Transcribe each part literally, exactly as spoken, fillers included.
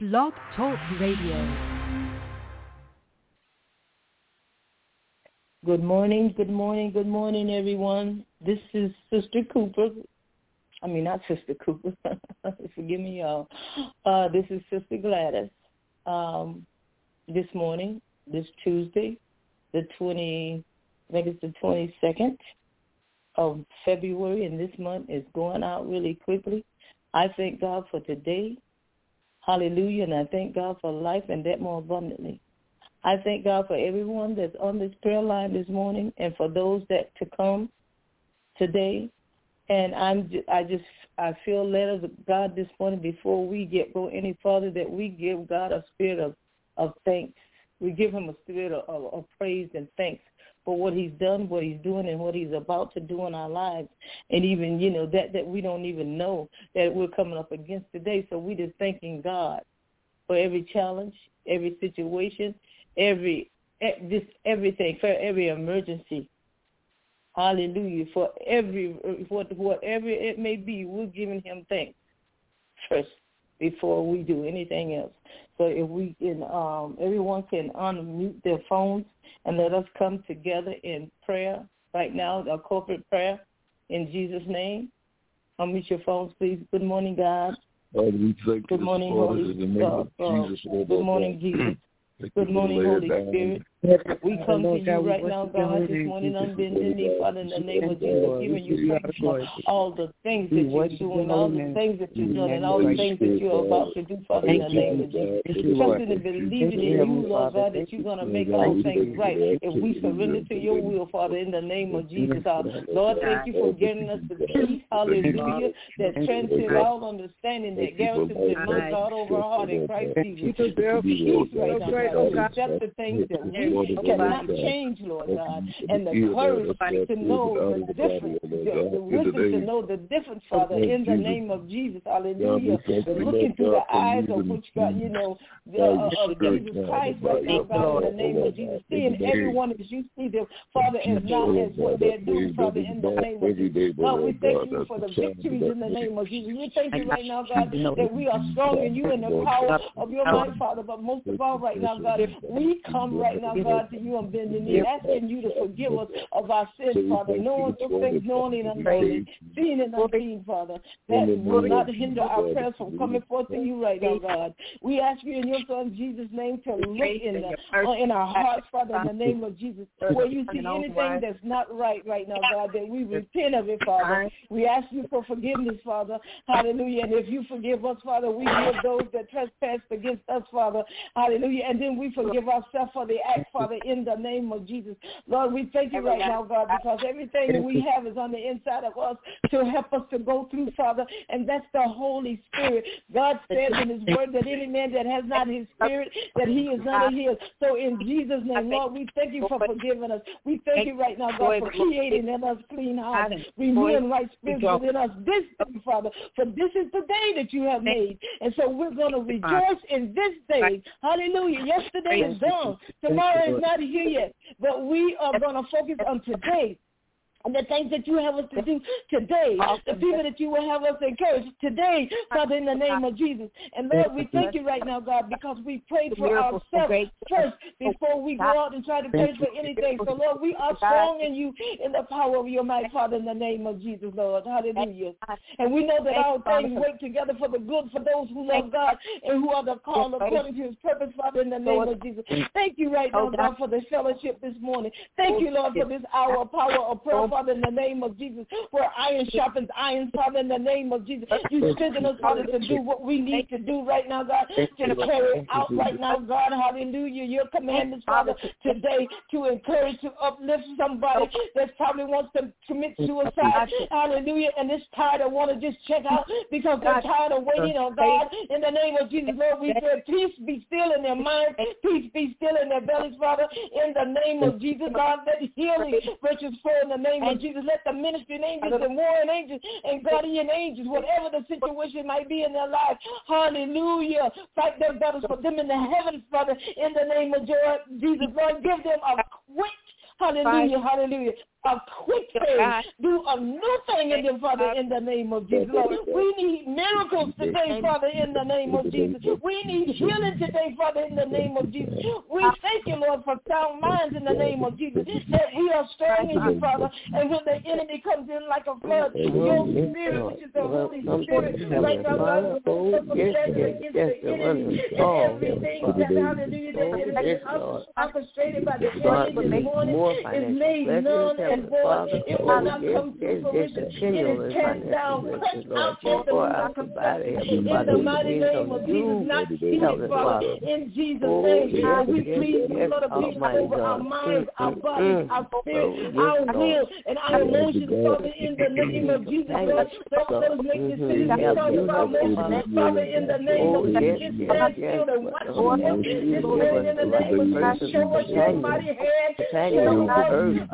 Blog Talk Radio. Good morning, good morning, good morning, everyone. This is Sister Cooper. I mean, not Sister Cooper. Forgive me, y'all. Uh, this is Sister Gladys. Um, this morning, this Tuesday, the twenty, I think it's the twenty-second of February, and this month is going out really quickly. I thank God for today. Hallelujah, and I thank God for life and that more abundantly. I thank God for everyone that's on this prayer line this morning and for those that to come today. And I'm just, I just I feel led of God this morning before we get go any further that we give God a spirit of, of thanks. We give him a spirit of, of, of praise and thanks for what he's done, what he's doing, and what he's about to do in our lives. And even, you know, that, that we don't even know that we're coming up against today. So we just thanking God for every challenge, every situation, every just everything, for every emergency. Hallelujah. For every whatever it may be, we're giving him thanks first before we do anything else. So if we can, um, everyone can unmute their phones and let us come together in prayer right now, a corporate prayer in Jesus' name. Unmute your phones, please. Good morning, God. Lord, we thank Good you morning, Holy Holy uh, Jesus. Uh, good morning, Jesus. Good morning, Holy Spirit. We come to you right now, God, this morning on bending knee, Father, in the name of Jesus, giving you thanks for all the things that you're doing, all the things that you've done, and all the things that you're about to do, Father, in the name of Jesus. Trusting and believing in you, Lord God, that you're going to make all things right if we surrender to your will, Father, in the name of Jesus. Lord, thank you for giving us the peace, hallelujah, that transcends all understanding, that guarantees the my God over our heart in Christ Jesus. Peace right now, God. Accept the things that we cannot change, Lord God, and the courage to know the difference, the, the wisdom to know the difference, Father, in the name of Jesus, hallelujah. Looking through the eyes of which God, you know, the, uh, of Jesus Christ right now, God, in the name of Jesus, seeing everyone as you see them, Father, as not as what they're doing, Father, in the name of Jesus. God, we thank you for the victories in the name of Jesus. We thank you right now, God, that we are strong in you and the power of your might, Father, but most of all right now, God, we come right now, God, to you on bending knee, asking you to forgive us of our sins, Father, knowing those things, knowing and unknowing, seeing and unseen, Father, that will not hinder our prayers from coming forth to you right now, God. We ask you in your Son Jesus' name to look in the, uh, in our hearts, Father, in the name of Jesus, where you see anything that's not right right now, God, that we repent of it, Father. We ask you for forgiveness, Father, hallelujah, and if you forgive us, Father, we give those that trespass against us, Father, hallelujah, and then we forgive ourselves for the act, Father, in the name of Jesus. Lord, we thank you right now, God, because everything we have is on the inside of us to help us to go through, Father, and that's the Holy Spirit. God says in his word that any man that has not his spirit, that he is not of his. So in Jesus' name, Lord, we thank you for forgiving us. We thank you right now, God, for creating in us clean hearts, renewing right spirits within us this day, Father, for this is the day that you have made. And so we're going to rejoice in this day. Hallelujah. Yesterday is gone. Tomorrow is not here yet, but we are going to focus on today. And the things that you have us to do today, the people that you will have us encourage today, Father, in the name of Jesus. And Lord, we thank you right now, God, because we prayed for ourselves first before we go out and try to pray for anything. So, Lord, we are strong in you in the power of your might, Father, in the name of Jesus, Lord. Hallelujah. And we know that all things work together for the good for those who love God and who are the called according to his purpose, Father, in the name of Jesus. Thank you right now, God, for the fellowship this morning. Thank you, Lord, for this hour of power of prayer, Father, in the name of Jesus, where iron sharpens iron, Father, in the name of Jesus. You strengthen us, Father, to do what we need to do right now, God, to carry out right now, God, hallelujah, your commandments, Father, today to encourage, to uplift somebody that probably wants to commit suicide, hallelujah, and is tired of want to just check out because they're tired of waiting on God. In the name of Jesus, Lord, we pray peace be still in their minds, peace be still in their bellies, Father, in the name of Jesus, God, let healing virtues flow in the name of Jesus. Let the ministering angels and warring angels and guardian angels, whatever the situation might be in their life, hallelujah, fight their battles for them in the heavens, Father, in the name of Jesus. Lord, give them a quick, hallelujah, hallelujah, a quick thing. Do a new thing in them, Father, in the name of Jesus, Lord. We need miracles today, Father, in the name of Jesus. We need healing today, Father, in the name of Jesus. We thank you, Lord, for sound minds in the name of Jesus, that we are strong in you, Father, and when the enemy comes in like a flood, your spirit, which is the Holy Spirit, right now, God, will circumvent against the enemy and everything that, hallelujah, that is orchestrated by the enemy this morning is made none and void. It will not come to fruition. It is cast down, crushed out of the in the mighty name of Jesus, not seated, Father, in Jesus' name. And we plead the blood of Jesus over our minds, our bodies, our spirit, our will, and our emotions, Father, in the name of Jesus. Lord, those make decisions because of our emotions, Father, in the name of Jesus. Stand still and watch them. This morning, in the name of Jesus, show us your mighty hand. Show us,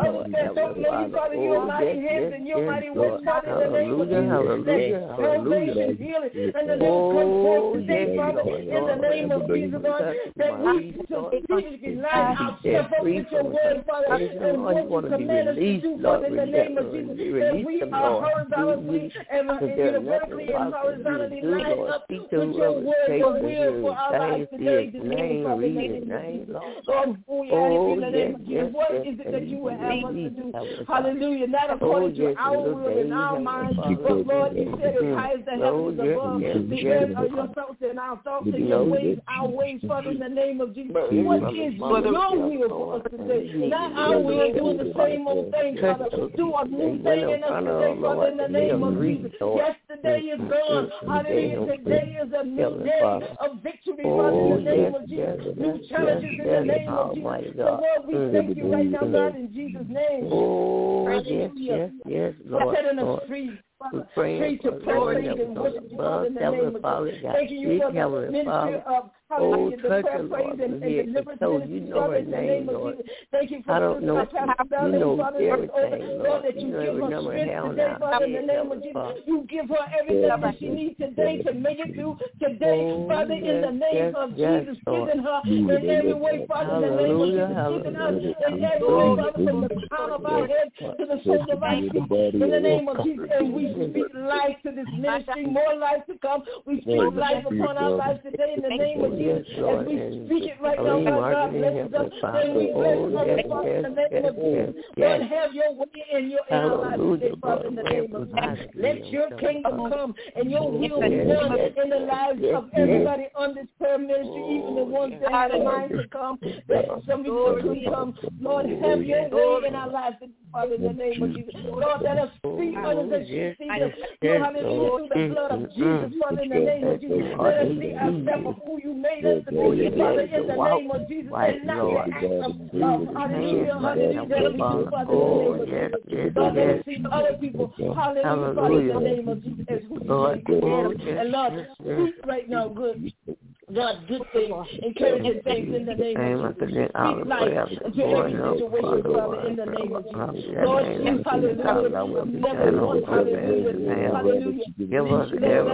Father, your mighty hands and your mighty works, Father, in the name of Jesus. Salvation, healing, and the name come forth today, Father, in the name of Jesus, Lord, that we strategically line ourselves up with your word, Father, and what you command us to do, Father, in the name of Jesus, that we are horizontally and vertically and horizontally lined up with your word, your will for our lives today, this morning, Father, in the name of Jesus. Lord, before we ask in the name of Jesus, what is it that you would have us to do? Hallelujah, not according to our will and our minds, but Lord, you said as high as the heavens above, the earth are your thoughts and our thoughts and your ways, our ways, Father, in the name of Jesus. What is your will for us today? Not our will, doing the same old thing, Father. Do a new thing in us today, Father, in the name of Jesus. Yesterday is gone. Hallelujah. Today is a new day of victory, Father, in the name of Jesus. New challenges in the name of Jesus. So, Lord, we thank you right now, God, in Jesus' name. Oh, yes, yes, yes, Lord. Setting us free. Free to praise and worship you, Father, in the name of Jesus. Thank you for the ministry of hallelujah, the prayer, praise, and, and deliverance ministry, Father, in the name of Jesus. Thank you for the Pastor Valerie, Father, Lord, that you give her strength today, Father, in the name of Jesus. You give her everything that she needs today to make it through today, Father, in the name of Jesus. Giving her in every way, Father, in the name of Jesus. Giving us in every way, Father, from the crown of our head to the soles of our feet, in the name of Jesus. And we speak life to this ministry, more life to come. We speak life upon our lives today in the name of Jesus. As we speak it right now, God, bless us. And we bless others, Father, in the name of Jesus. Lord, have your way in your in our lives today, Father, in the name of Jesus. Let your kingdom come and your will be done in the lives of everybody on this prayer ministry, even the ones that have a mind to come, that some people could come. Lord, have your way in our lives, Father, in the name of Jesus. Lord, let us speak others that you see us. Lord, hallelujah, through the blood of Jesus, Father, in the name of Jesus. Let us see ourselves for who you made us to be, Father, in the name of Jesus, and not the act of, of hallelujah, hallelujah, that we do, Father, in the name of Jesus. Lord, let us see other people, hallelujah, Father, in the name of Jesus, as who you made. And Lord, speak right now, good. God, good things, encouraging things in the name of Jesus. Speak life into every situation, Father, in the name of Jesus. Lord, you, hallelujah, never once, hallelujah, hallelujah. Give us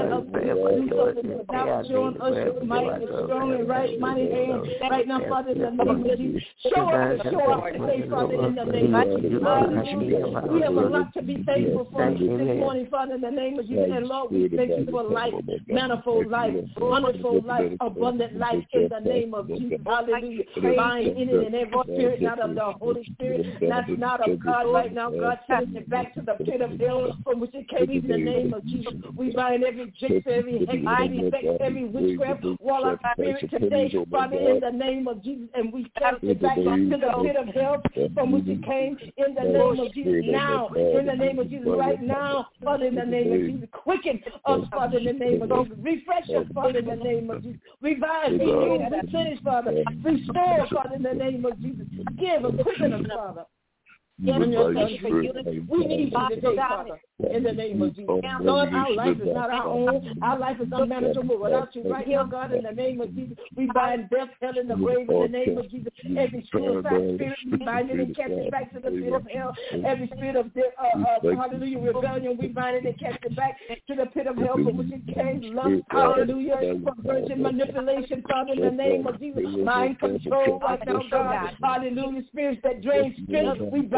every without showing us your mighty, strong, and right, mighty hand right now, Father, in the name of Jesus. Show us, show us today, Father, in the name of Jesus. Hallelujah. We have a lot to be thankful for this morning, Father, in the name of Jesus. And Lord, we thank you for life, manifold life, wonderful life, abundant life in the name of Jesus. Hallelujah. Bind in it and every spirit, not of the Holy Spirit, that's not of God right now. God sends it back to the pit of hell from which it came in the name of Jesus. We bind every jinx, every hex, every vex, every witchcraft, warlock spirit today, Father, in the name of Jesus. And we send it back to the pit of hell from which it came in the name of Jesus. Now, in the name of Jesus, right now, Father, in the name of Jesus. Quicken us, Father, in the name of Jesus. Refresh us, Father, in the name of Jesus. Revive, renew, replenish, Father. Restore, Father, in the name of Jesus. Give us, quicken us, Father. Give us your son for healing. We need you today, Father, in the name of Jesus. Lord, our life is not our own. Our life is unmanageable without you right now, God, in the name of Jesus. We bind death, hell, in the grave in the name of Jesus. Every suicide spirit, we bind it and cast it back to the pit of hell. Every spirit of, death, uh, uh, hallelujah, rebellion, we bind it and cast it back to the pit of hell from which it came. Lust, hallelujah, perversion, manipulation, Father, in the name of Jesus. Mind control right now, God. Hallelujah, spirits that drain strength, we bind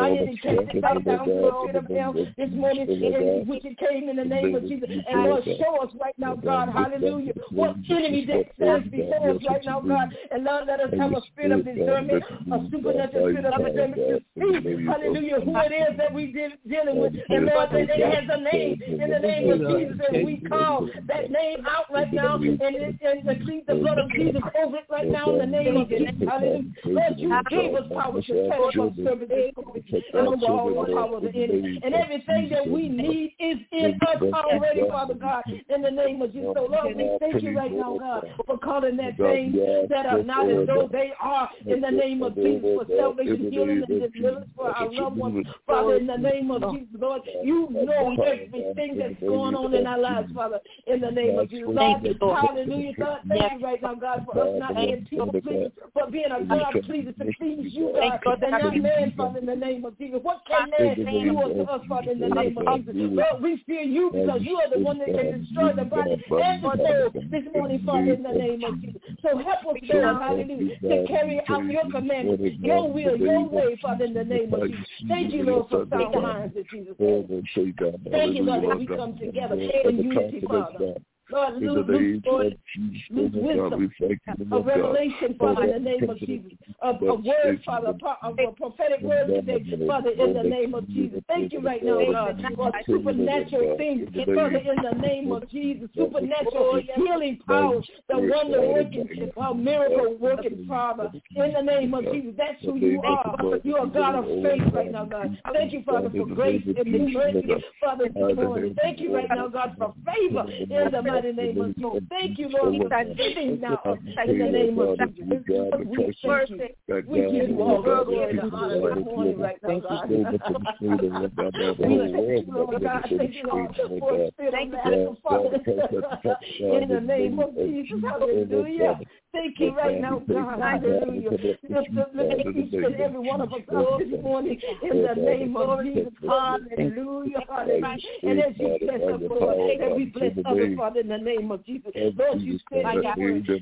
bind it and cast it back down to the pit of hell this morning, in which it came in the name of Jesus. And Lord, show us right now, God, hallelujah, what enemy that stands before us right now, God. And Lord, let us have a spirit of discernment, a supernatural spirit of discernment to see, hallelujah, who it is that we deal, dealing with. And Lord, that it has a name in the name of Jesus, and we call that name out right now and, and, and plead the blood of Jesus over it right now in the name of Jesus. Hallelujah. Lord, you gave us power to tread upon serpents and over all the power of the enemy. And everything that we need is in us already, Father God, in the name of Jesus. So, Lord, we thank you right now, God, for calling that thing that are not as though they are in the name of Jesus, for salvation, healing, and deliverance for our loved ones. Father, in the name of Jesus, Lord, you know everything that's going on in our lives, Father, in the name of Jesus. Lord, hallelujah, God, thank you right now, God, for us not being people pleasers, but being a God pleaser to please you, God, and not man, Father, in the name of Jesus. What can man do unto us, Father, in the name of Jesus? Lord, we fear you because you are the one that can destroy the body and the soul this morning, Father, in the name of Jesus. So help us, Lord, hallelujah, to carry out your commandments, your will, your way, Father, in the name of Jesus. Thank you, Lord, for sound minds in Jesus' name. Thank you, Lord, that we come together in unity, Father. Lord, lose, lose, Lord, lose wisdom, a revelation, Father, in the name of Jesus, a, a word, Father, a, a prophetic word today, Father, in the name of Jesus. Thank you right now, God, for supernatural things, Father, in the name of Jesus, supernatural healing power, the wonder working, uh, miracle working, Father, in the name of Jesus. That's who you are. You are God of faith right now, God. Thank you, Father, for grace and mercy, Father, this morning. Thank you right now, God, for favor in the mighty name of Jesus. Thank you, Lord, for that giving now in the name of Jesus. We thank you. We give you all the glory and honor this morning right now, God. We thank you, Lord God. Thank you, Lord, for a spirit of laughter, Father, in the name of Jesus. Hallelujah. Thank you right now, God. Hallelujah. Lift each and every one of us up this morning in the name of Jesus. Hallelujah. Hallelujah. And as you bless us, Lord, that we bless others, Father, in the name of Jesus. Lord, you said that we give,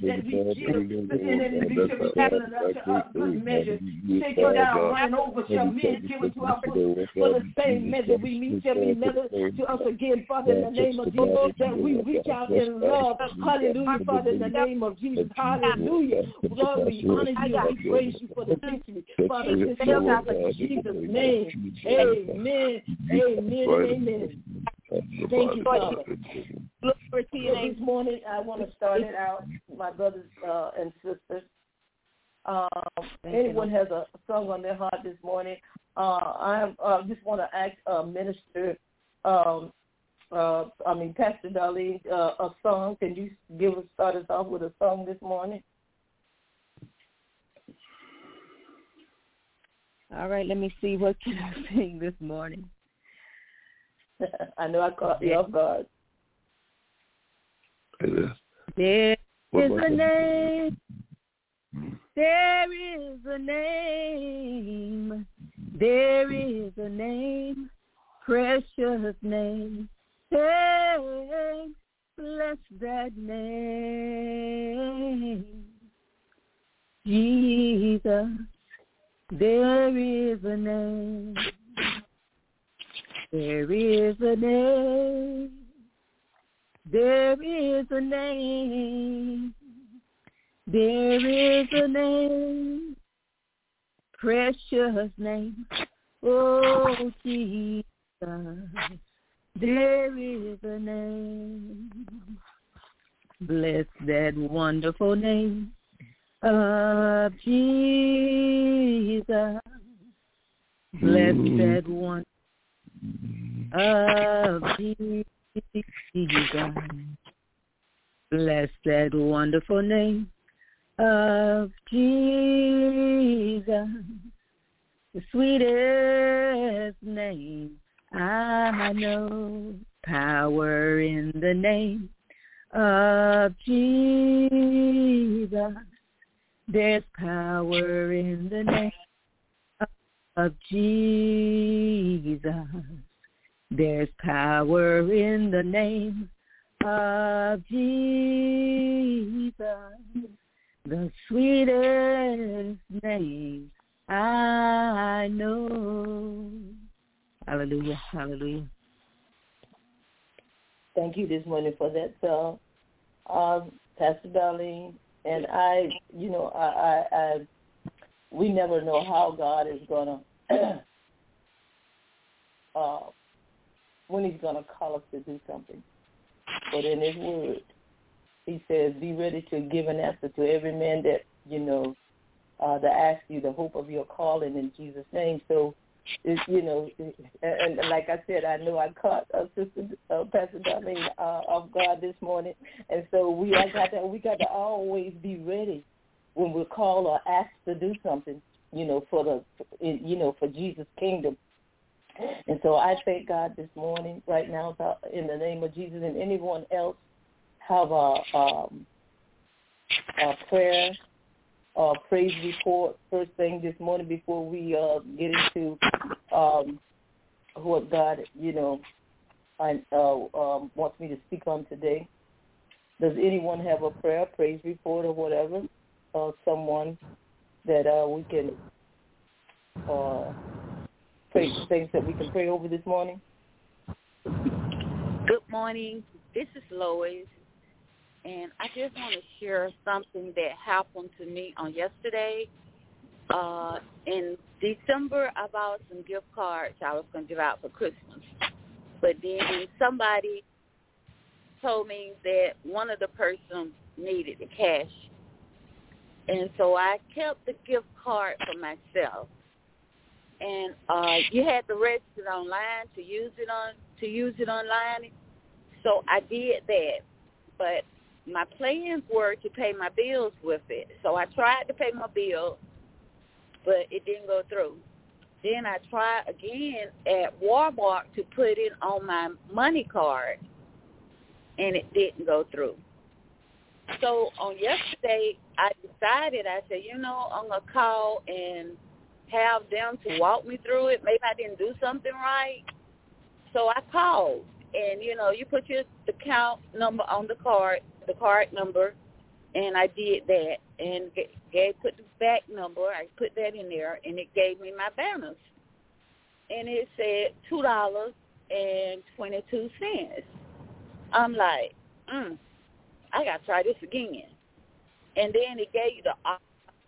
and then we shall be given unto us good measure. Take it down, run over, shall men give it to us for the same measure we meet shall be measured to us again, Father, in the name of Jesus, that we reach out in love. Hallelujah, Father, in the name of Jesus. Hallelujah. Lord, we honor you and we praise you for the victory. Father, in Jesus' name. Amen. Amen. Amen. Thank you, Father. This morning, I want to start it out, my brothers uh, and sisters. Uh, anyone has a song on their heart this morning, uh, I uh, just want to ask uh, Minister, um, uh, I mean, Pastor Darlene, uh, a song. Can you give us, start us off with a song this morning? All right, let me see. What can I sing this morning? I know I caught you off guard. There is a name. There is a name. There is a name. Precious name. Hey, bless that name. Jesus. There is a name. There is a name. There is a name. There is a name. Precious name. Oh, Jesus. There is a name. Bless that wonderful name of Jesus. Bless that one of Jesus. Bless that wonderful name of Jesus. The sweetest name I know. Power in the name of Jesus. There's power in the name of Jesus. There's power in the name of Jesus. The sweetest name I know. Hallelujah, hallelujah. Thank you this morning for that song, um, Pastor Darlene. And I, you know, I, I, I, we never know how God is gonna, uh, when He's gonna call us to do something. But in His Word, He says, "Be ready to give an answer to every man that you know, uh, to ask you the hope of your calling in Jesus' name." So. It, you know, and, and like I said, I know I caught uh, Sister uh, Pastor Darlene uh, of God this morning, and so we I got to we got to always be ready when we're called or asked to do something, you know, for the you know for Jesus' kingdom. And so I thank God this morning, right now, in the name of Jesus, and anyone else have a, um, a prayer. Uh, praise report first thing this morning before we uh, get into um, what God, you know, I, uh, um, wants me to speak on today. Does anyone have a prayer, praise report, or whatever? Uh, someone that uh, we can uh, pray, things that we can pray over this morning? Good morning. This is Lois. And I just want to share something that happened to me on yesterday. Uh, in December, I bought some gift cards I was going to give out for Christmas. But then somebody told me that one of the persons needed the cash. And so I kept the gift card for myself. And uh, you had to register it online to use it on to use it online. So I did that. But my plans were to pay my bills with it. So I tried to pay my bill, but it didn't go through. Then I tried again at Walmart to put it on my money card, and it didn't go through. So on yesterday, I decided, I said, you know, I'm going to call and have them to walk me through it. Maybe I didn't do something right. So I called. And, you know, you put your account number on the card, the card number, and I did that. And gave, put the back number, I put that in there, and it gave me my balance. And it said two dollars and twenty-two cents. I'm like, mm, I got to try this again. And then it gave you the option.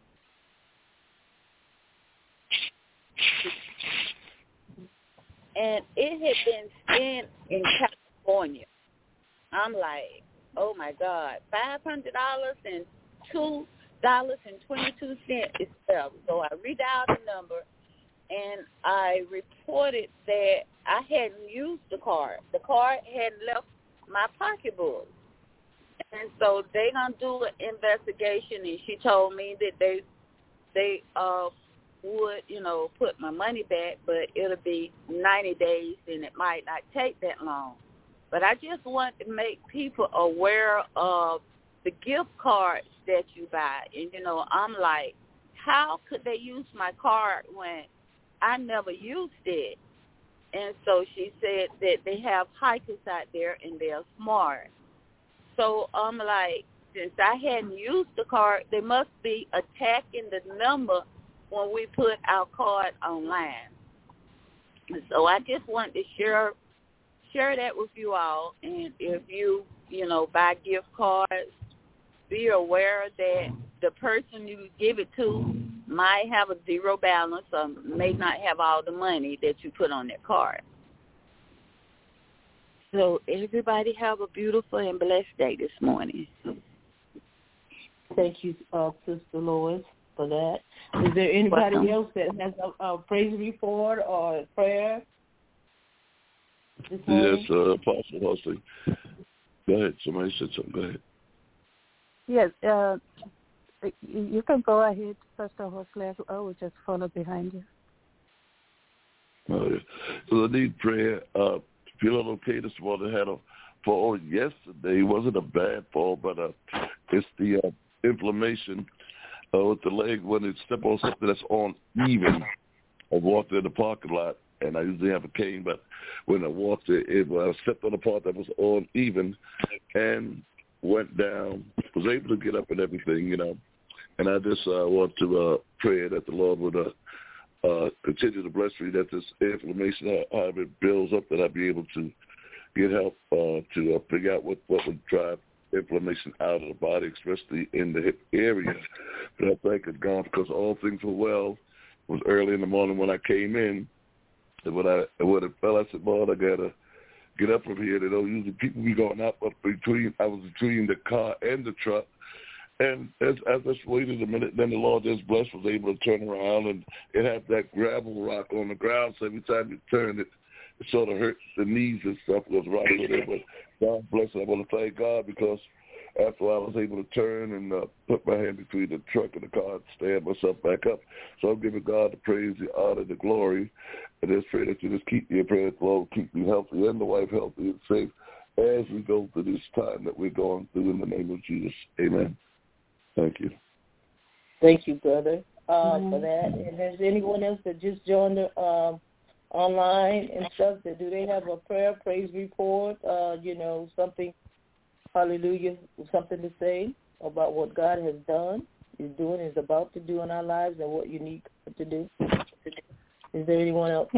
And it had been spent in California. I'm like, oh, my God, five hundred dollars and two dollars and twenty-two cents is spelled. So I redialed the number, and I reported that I hadn't used the card. The card had left my pocketbook. And so they're going to do an investigation, and she told me that they, they uh, would, you know, put my money back, but it'll be ninety days, and it might not take that long. But I just want to make people aware of the gift cards that you buy. And, you know, I'm like, how could they use my card when I never used it? And so she said that they have hikers out there, and they're smart. So I'm like, since I hadn't used the card, they must be attacking the number when we put our card online. And so I just wanted to share share that with you all. And if you, you know, buy gift cards, be aware that the person you give it to might have a zero balance or may not have all the money that you put on their card. So everybody have a beautiful and blessed day this morning. Thank you, uh, Sister Lois, for that. Is there anybody Welcome. else that has a, a praise report or a prayer this morning? Yes, uh, Apostle Hussey. Go ahead. Somebody said something. Go ahead. Yes, uh, you can go ahead, Pastor Hussey. I will just follow behind you. Oh, yeah. So I need prayer. Uh, feeling okay this morning. Had a fall yesterday. It wasn't a bad fall, but uh, it's the uh, inflammation uh, with the leg when it step on something that's uneven. I walked in the parking lot, and I usually have a cane, but when I walked it, it well, I stepped on the part that was uneven and went down. Was able to get up and everything, you know. And I just uh, want to uh, pray that the Lord would uh, uh, continue to bless me, that this inflammation, however it builds up, that I'll be able to get help uh, to uh, figure out what, what would drive inflammation out of the body, especially in the hip area. But I thank God because all things were well. It was early in the morning when I came in, and when I when it fell, I said, Lord, I got to get up from here. They don't usually people be going up, up between, I was between the car and the truck. And as, as I just waited a minute, then the Lord just blessed, was able to turn around, and it had that gravel rock on the ground, so every time you turn it, it sort of hurts the knees and stuff, was right with it. But God bless it. I want to thank God because after I was able to turn and uh, put my hand between the truck and the car and stand myself back up. So I'm giving God the praise, the honor, the glory, and just pray that you just keep me in prayer, Lord, keep me healthy and the wife healthy and safe as we go through this time that we're going through in the name of Jesus. Amen. Thank you. Thank you, brother, uh, mm-hmm. for that. And there's anyone else that just joined the um, online and stuff, that do they have a prayer, praise report, uh, you know, something, hallelujah, something to say about what God has done, is doing, is about to do in our lives, and what you need to do? Is there anyone else?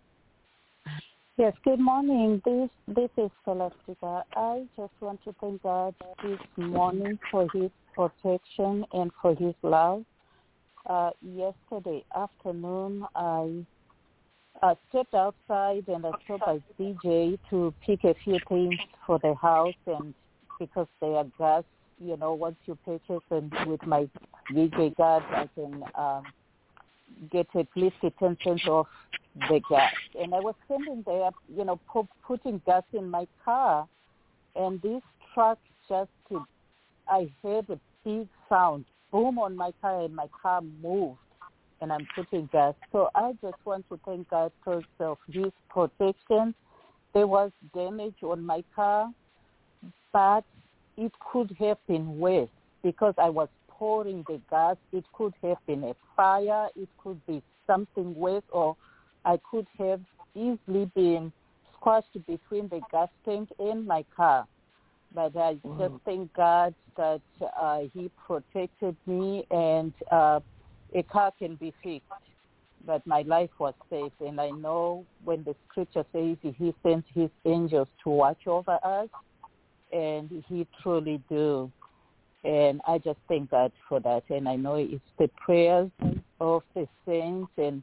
Yes, good morning. This this is Celestica. I just want to thank God this morning for his protection and for his love. Uh, yesterday afternoon, I uh, stepped outside and I stopped by C J to pick a few things for the house, and because they are gas, you know, once you purchase, and with my V J card, I can um, get at least ten cents off the gas. And I was standing there, you know, pu- putting gas in my car, and this truck just, I heard a big sound, boom, on my car, and my car moved, and I'm putting gas. So I just want to thank God because of his protection. There was damage on my car, but it could have been worse because I was pouring the gas. It could have been a fire. It could be something worse, or I could have easily been squashed between the gas tank and my car. But I just thank God that uh, he protected me, and uh, a car can be fixed. But my life was safe, and I know when the scripture says he sent his angels to watch over us, and he truly do. And I just thank God for that. And I know it's the prayers of the saints and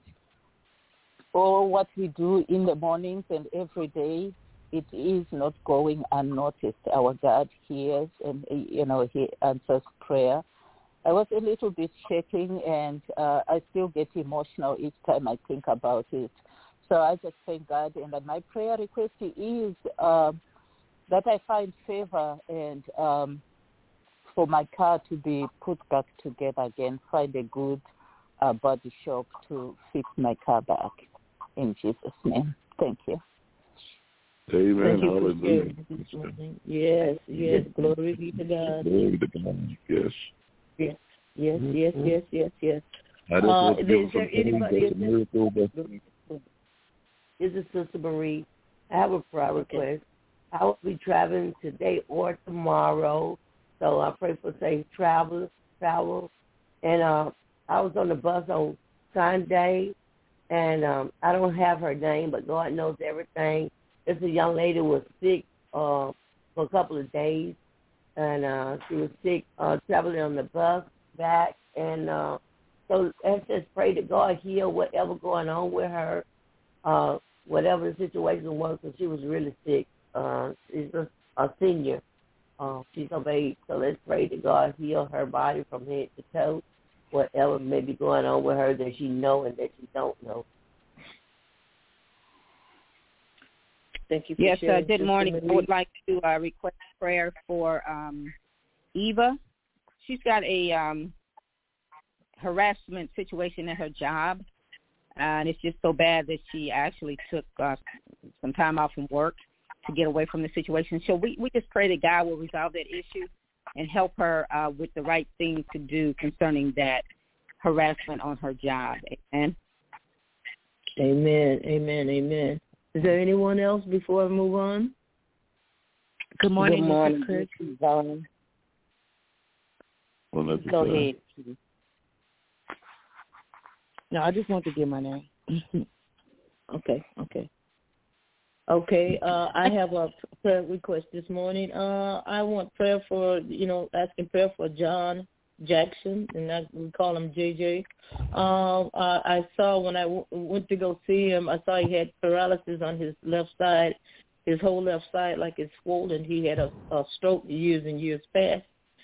all what we do in the mornings and every day. It is not going unnoticed. Our God hears, and, you know, he answers prayer. I was a little bit shaking, and uh, I still get emotional each time I think about it. So I just thank God. And my prayer request is uh, that I find favor and um, for my car to be put back together again, find a good uh, body shop to fix my car back. In Jesus' name. Thank you. Amen. Thank you Hallelujah. Yes, yes. Glory be to God. Glory to God. Yes. Yes, yes, yes, yes, yes, yes. I just uh, want to give is there anybody? Is this, this is Sister Marie. I have a prayer request. I will be traveling today or tomorrow, so I pray for safe travel. Travel, and uh, I was on the bus on Sunday, and um, I don't have her name, but God knows everything. It's a young lady who was sick uh, for a couple of days, and uh, she was sick uh, traveling on the bus back, and uh, so let's just pray that God heal whatever going on with her, uh, whatever the situation was, because she was really sick. Uh, she's a, a senior. Uh, she's of age, so let's pray that God heal her body from head to toe, whatever may be going on with her that she know and that she don't know. Thank you for yes, sharing. uh, good morning. I would like to uh, request prayer for um, Eva. She's got a um, harassment situation at her job, uh, and it's just so bad that she actually took uh, some time off from work to get away from the situation. So we, we just pray that God will resolve that issue and help her uh, with the right thing to do concerning that harassment on her job. Amen. Amen, amen, amen. Is there anyone else before I move on? Good morning, Good morning. Mister Chris. Well, Go ahead. No, I just want to give my name. Okay, okay. Okay, uh, I have a prayer request this morning. Uh, I want prayer for, you know, asking prayer for John Jackson, and I, we call him J J. Uh, I, I saw when I w- went to go see him, I saw he had paralysis on his left side, his whole left side, like it's swollen. He had a, a stroke years and years past.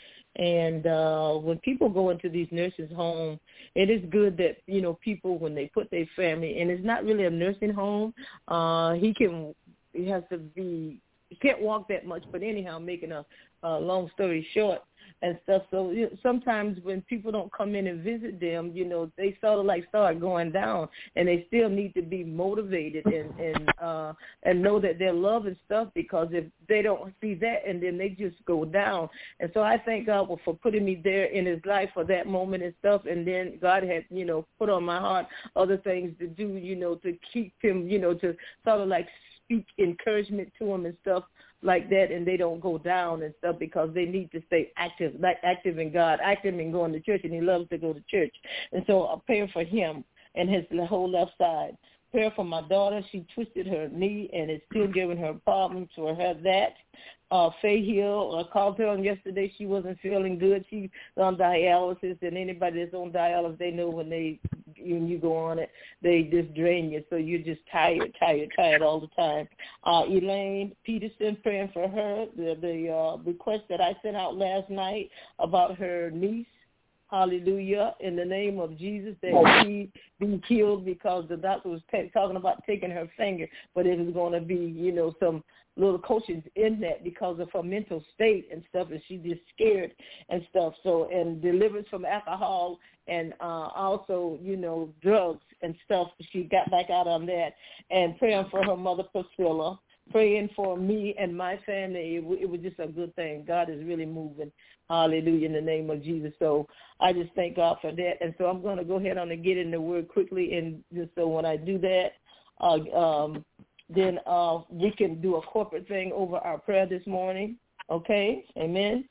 And uh, when people go into these nurses' homes, it is good that, you know, people, when they put their family, and it's not really a nursing home, uh, he can, he has to be, he can't walk that much, but anyhow, making a, a long story short and stuff. So you know, sometimes when people don't come in and visit them, you know, they sort of like start going down, and they still need to be motivated and and uh, and know that they're loved and stuff, because if they don't see that, and then they just go down. And so I thank God for putting me there in his life for that moment and stuff. And then God had, you know, put on my heart other things to do, you know, to keep him, you know, to sort of like speak encouragement to him and stuff like that, and they don't go down and stuff, because they need to stay active, like active in God, active in going to church, and he loves to go to church. And so I'm praying for him and his whole left side. Prayer for my daughter. She twisted her knee, and it's still giving her problems for her that. Uh, Faye Hill, I called her on yesterday. She wasn't feeling good. She's on dialysis, and anybody that's on dialysis, they know when they when you go on it, they just drain you. So you're just tired, tired, tired all the time. Uh, Elaine Peterson, praying for her. The, the uh, request that I sent out last night about her niece, hallelujah, in the name of Jesus, that she be healed, because the doctor was t- talking about taking her finger, but it was going to be, you know, some little coaches in that because of her mental state and stuff, and she just scared and stuff. So, and deliverance from alcohol and uh, also, you know, drugs and stuff. She got back out on that. And praying for her mother, Priscilla, praying for me and my family. It, w- it was just a good thing. God is really moving. Hallelujah, in the name of Jesus. So I just thank God for that. And so I'm going to go ahead on and get in the word quickly. And just so when I do that, uh, um, then uh, we can do a corporate thing over our prayer this morning. Okay? Amen?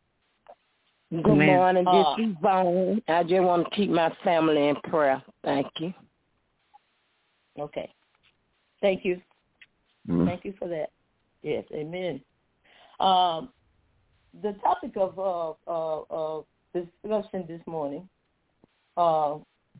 Good Amen. morning. Uh, this is Vaughn. I just want to keep my family in prayer. Thank you. Okay. Thank you. Mm. Thank you for that. Yes, amen. Um, the topic of uh, uh, uh, discussion this morning, uh,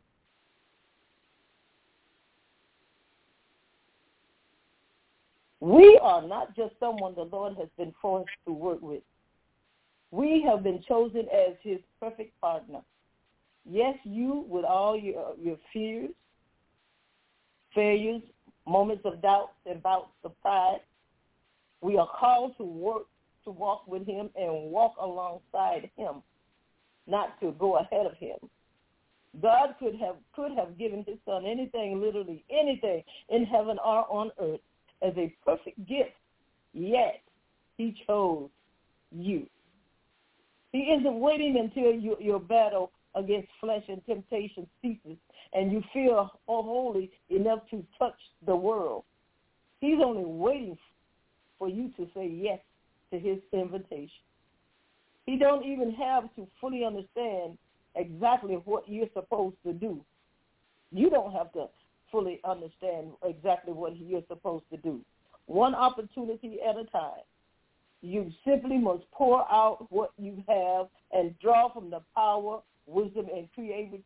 we are not just someone the Lord has been forced to work with. We have been chosen as his perfect partner. Yes, you, with all your, your fears, failures, moments of doubt and bouts of pride, we are called to work, to walk with him and walk alongside him, not to go ahead of him. God could have could have given his son anything, literally anything, in heaven or on earth as a perfect gift, yet he chose you. He isn't waiting until you, your battle against flesh and temptation ceases and you feel unholy enough to touch the world. He's only waiting for you to say yes to his invitation. He don't even have to fully understand exactly what you're supposed to do. You don't have to fully understand exactly what you're supposed to do. One opportunity at a time. You simply must pour out what you have and draw from the power, wisdom, and creative,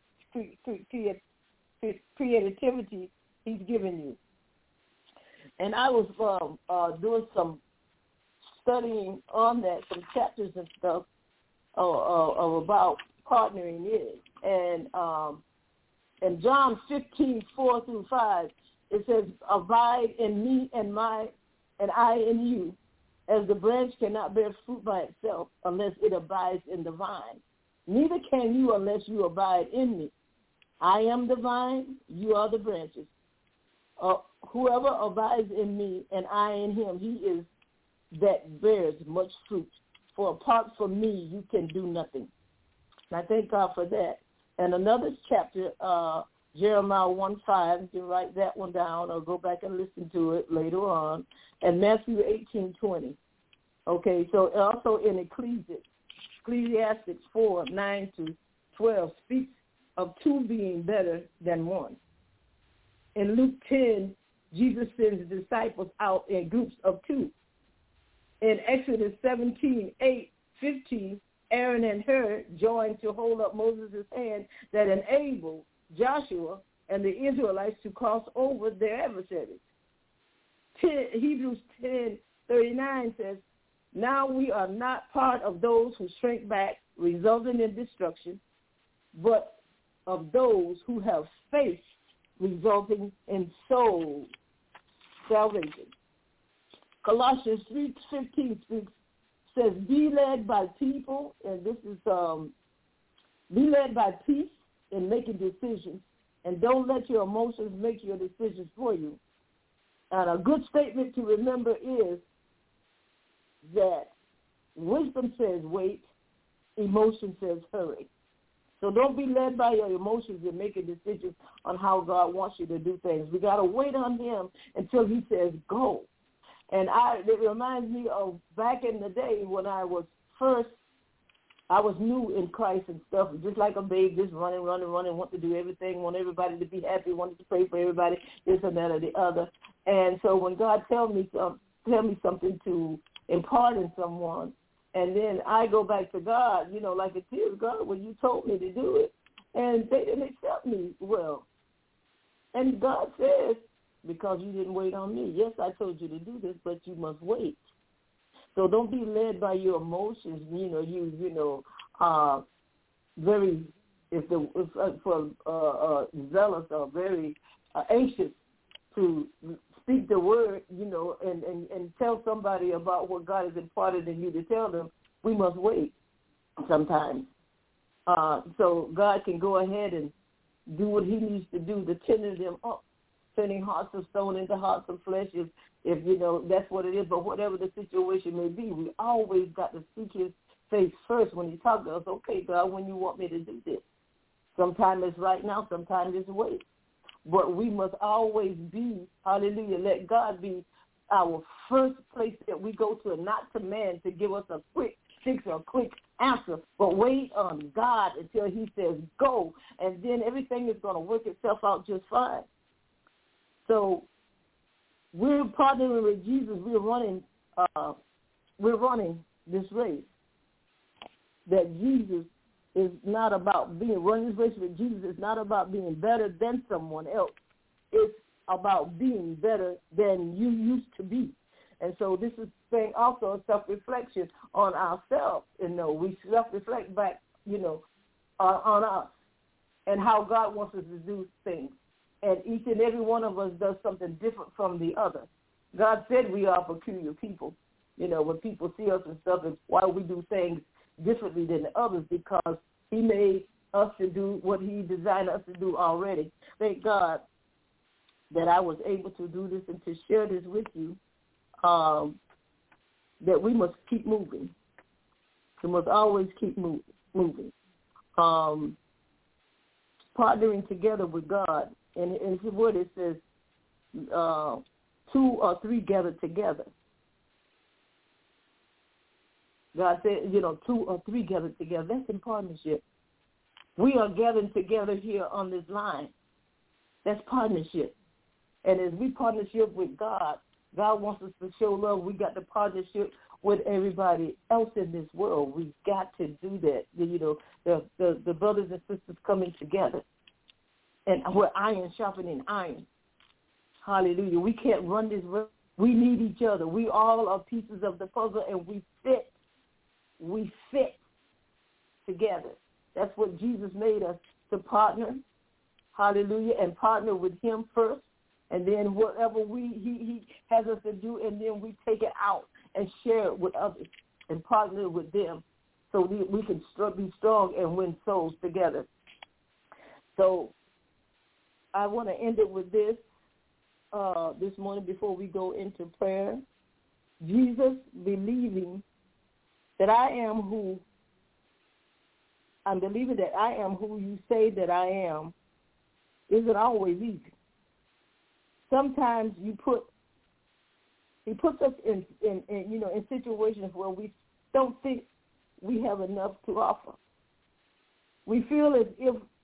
creativity he's given you. And I was um, uh, doing some studying on that, some chapters and stuff uh, uh, about partnering is. And um, in John fifteen, four through five, it says, abide in me and my, and I in you, as the branch cannot bear fruit by itself unless it abides in the vine. Neither can you unless you abide in me. I am the vine, you are the branches. Uh, whoever abides in me and I in him, he is that bears much fruit. For apart from me, you can do nothing. And I thank God for that. And another chapter, uh, Jeremiah one five, you can write that one down or go back and listen to it later on. And Matthew eighteen twenty. Okay, so also in Ecclesiastes, Ecclesiastes four, nine to twelve speaks of two being better than one. In Luke ten, Jesus sends disciples out in groups of two. In Exodus seventeen, eight, fifteen, Aaron and Hur joined to hold up Moses' hand that enabled Joshua and the Israelites to cross over their adversaries. ten, Hebrews ten thirty-nine says, now we are not part of those who shrink back, resulting in destruction, but of those who have faith, resulting in soul salvation. Colossians three fifteen speaks, says, be led by people, and this is, um, be led by peace in making decisions, and don't let your emotions make your decisions for you. And a good statement to remember is that wisdom says wait, emotion says hurry. So don't be led by your emotions in making decisions on how God wants you to do things. We got to wait on him until he says go. And I, it reminds me of back in the day when I was first, I was new in Christ and stuff, just like a babe, just running, running, running, want to do everything, want everybody to be happy, wanted to pray for everybody, this and that or the other. And so when God tell me some, tell me something to impart in someone, and then I go back to God, you know, like it is, God, when you told me to do it, and they didn't accept me well. And God says, because you didn't wait on me. Yes, I told you to do this, but you must wait. So don't be led by your emotions. You know, you you know, uh, very if the if, uh, for uh, uh, zealous or very uh, anxious to speak the word, you know, and, and, and tell somebody about what God has imparted in you to tell them. We must wait sometimes. Uh, so God can go ahead and do what he needs to do to tender them up, turning hearts of stone into hearts of flesh, if, if, you know, that's what it is. But whatever the situation may be, we always got to seek his face first when he talks to us. Okay, God, when you want me to do this? Sometimes it's right now, sometimes it's wait. But we must always be, hallelujah, let God be our first place that we go to, and not to man to give us a quick fix or a quick answer, but wait on God until he says go, and then everything is going to work itself out just fine. So we're partnering with Jesus. We're running, uh, we're running this race. That Jesus is not about being running this race with Jesus. Is not about being better than someone else. It's about being better than you used to be. And so this is saying also a self-reflection on ourselves. You know, we self-reflect back, you know, uh, on us and how God wants us to do things. And each and every one of us does something different from the other. God said we are peculiar people. You know, when people see us and stuff, it's why we do things differently than the others, because he made us to do what he designed us to do already. Thank God that I was able to do this and to share this with you, um, that we must keep moving. We must always keep move, moving. Um, partnering together with God. And in his word it says uh, two or three gathered together. God said, you know, two or three gathered together. That's in partnership. We are gathering together here on this line. That's partnership. And as we partnership with God, God wants us to show love. We got the partnership with everybody else in this world. We've got to do that. You know, the, the, the brothers and sisters coming together. And we're iron sharpening iron. Hallelujah. We can't run this race. We need each other. We all are pieces of the puzzle, and we fit. We fit together. That's what Jesus made us, to partner. Hallelujah. And partner with him first. And then whatever we he, he has us to do, and then we take it out and share it with others and partner with them so we, we can be strong and win souls together. So I want to end it with this uh, this morning before we go into prayer. Jesus, believing that I am who, I'm believing that I am who you say that I am, isn't always easy. Sometimes you put, he puts us in, in, in, you know, in situations where we don't think we have enough to offer. We feel as if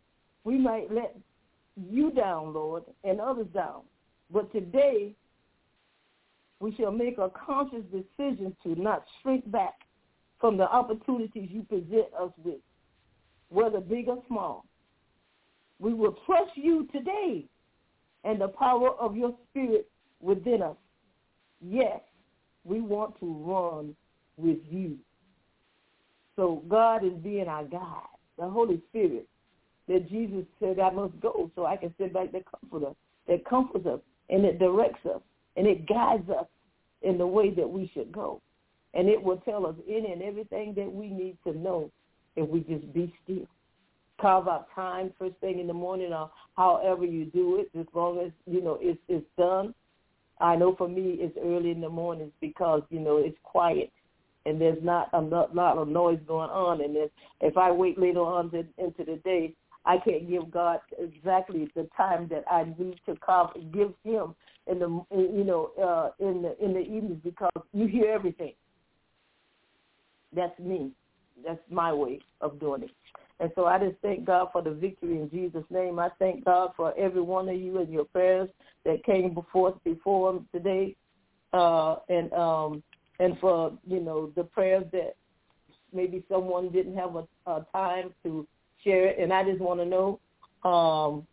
we might let you down, Lord, and others down. But today, we shall make a conscious decision to not shrink back from the opportunities you present us with, whether big or small. We will trust you today and the power of your spirit within us. Yes, we want to run with you. So God is being our guide, the Holy Spirit, that Jesus said, I must go so I can sit back the comforter, that comforts us, and it directs us, and it guides us in the way that we should go. And it will tell us any and everything that we need to know if we just be still. Carve out time first thing in the morning or however you do it, as long as, you know, it's, it's done. I know for me it's early in the mornings because, you know, it's quiet and there's not a lot of noise going on. And if, if I wait later on to, into the day, I can't give God exactly the time that I need to carve, give him in the, you know, uh, in the in the evenings because you hear everything. That's me. That's my way of doing it. And so I just thank God for the victory in Jesus' name. I thank God for every one of you and your prayers that came before us before today, uh, and um, and for, you know, the prayers that maybe someone didn't have a, a time to share it. And I just want to know, um,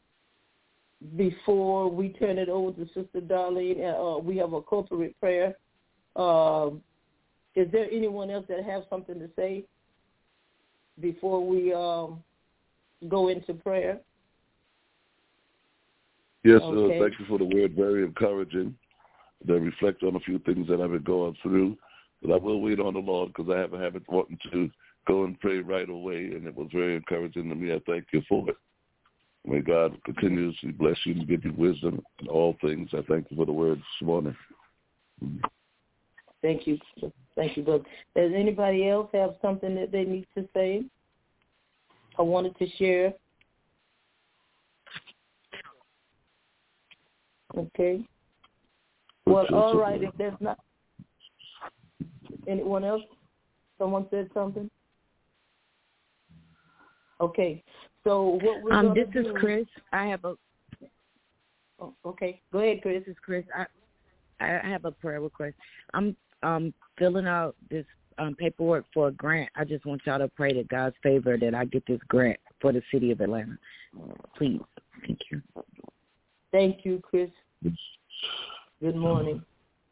before we turn it over to Sister Darlene, uh, we have a corporate prayer. Uh, is there anyone else that have something to say before we um, go into prayer? Yes, okay. uh, thank you for the word. Very encouraging. They reflect on a few things that I've been going through. But I will wait on the Lord because I have a habit of wanting to go and pray right away, and it was very encouraging to me. I thank you for it. May God continuously bless you and give you wisdom in all things. I thank you for the word this morning. Thank you. Thank you, brother. Does anybody else have something that they need to say or wanted to share? Okay. Well, all right, if there's not anyone else, someone said something? Okay. So what we're um, going to do... This is Chris. I have a... Oh, okay. Go ahead, Chris. This is Chris. I, I have a prayer request. I'm um, filling out this um, paperwork for a grant. I just want y'all to pray to God's favor that I get this grant for the city of Atlanta. Please. Thank you. Thank you, Chris. Good morning.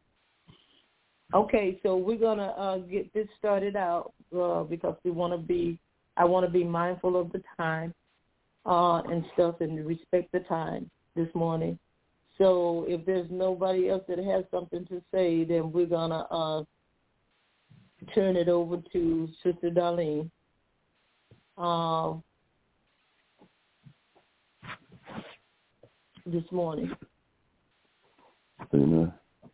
Okay, so we're going to uh, get this started out uh, because we want to be, I want to be mindful of the time uh, and stuff and respect the time this morning. So if there's nobody else that has something to say, then we're going to uh, turn it over to Sister Darlene. Uh, this morning. Amen.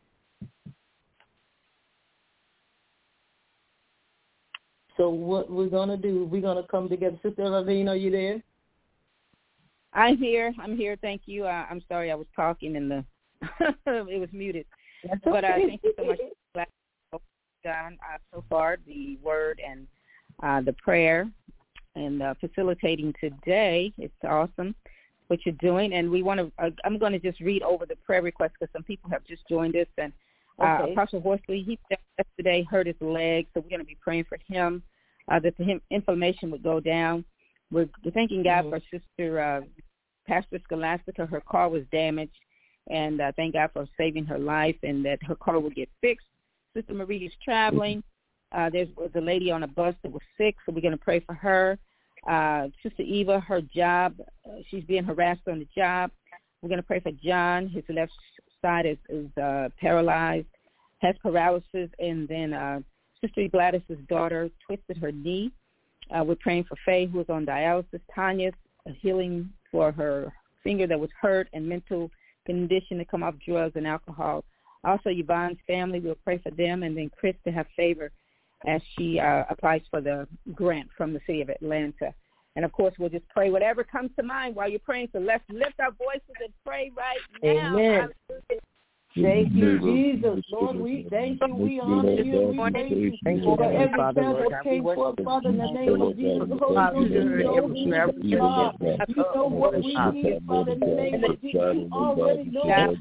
So what we're going to do, we're going to come together. Sister Darlene, are you there? I'm here. I'm here. Thank you. Uh, I'm sorry I was talking and the it was muted. That's but uh, okay. thank you so much for done uh, so far, the word and uh, the prayer and uh, facilitating today. It's awesome what you're doing. And we want to. Uh, I'm going to just read over the prayer request because some people have just joined us. And uh, okay. Apostle Horsley, he yesterday hurt his leg, so we're going to be praying for him uh, that the inflammation would go down. We're thanking God mm-hmm. for Sister uh, Pastor Scholastica. Her car was damaged, and uh, thank God for saving her life and that her car will get fixed. Sister Marie is traveling. Uh, there was a lady on a bus that was sick, so we're going to pray for her. Uh, Sister Eva, her job, uh, she's being harassed on the job. We're going to pray for John. His left side is, is uh, paralyzed, has paralysis, and then uh, Sister Gladys's daughter twisted her knee. Uh, we're praying for Faye, who is on dialysis. Tanya's a healing for her finger that was hurt and mental condition to come off drugs and alcohol. Also, Yvonne's family, we'll pray for them, and then Chris to have favor as she uh, applies for the grant from the city of Atlanta. And, of course, we'll just pray whatever comes to mind while you're praying. So let's lift our voices and pray right now. Amen. Thank you, Jesus. Lord, we thank you. We honor you. We praise you for every prayer that came forth, Father, in the name of Jesus. Holy Spirit, you know who we are. You know what we need, Father, in the name of Jesus. You already know what